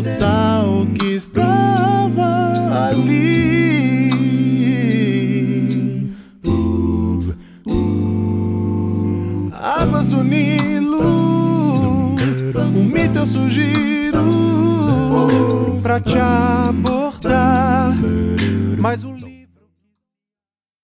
sal que estava ali. Águas do Nilo, um mito eu sugiro pra te abordar, mas o